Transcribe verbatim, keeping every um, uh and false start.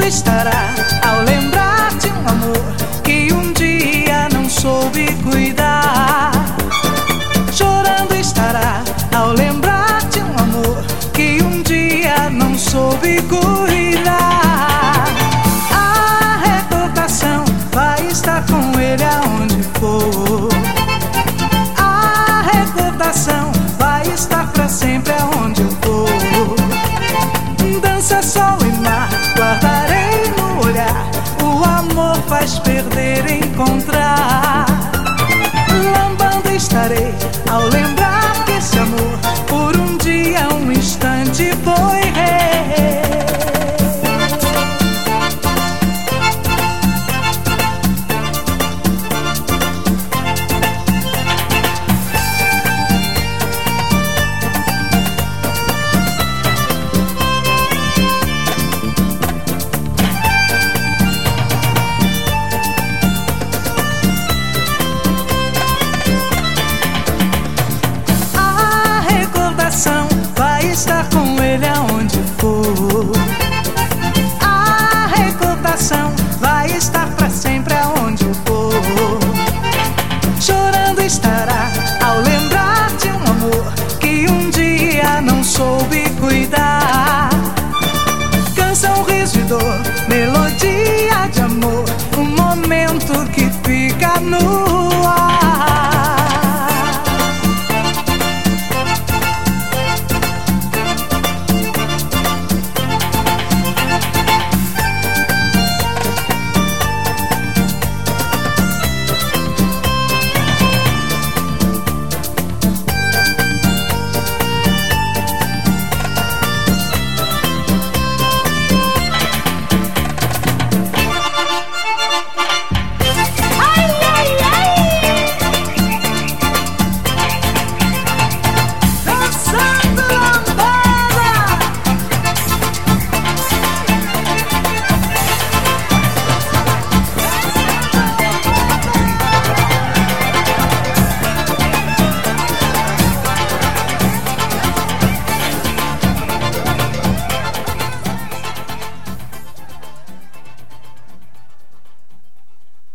estará ao lembrar de um amor que um dia não soube cuidar. Chorando estará ao lembrar de um amor que um dia não soube cuidar. A recordação vai estar com ele aonde for. A recordação vai estar pra sempre aonde eu for. Dança, sol e mar, guardarei no olhar. O amor faz perder e encontrar. Lambando estarei ao lembrar que esse amor por um dia, um instante foi rei. Vai estar com ele aonde for. A recordação vai estar pra sempre aonde eu for. Chorando estará ao lembrar de um amor que um dia não soube cuidar. Canção, riso e dor, melodia de amor, um momento que fica no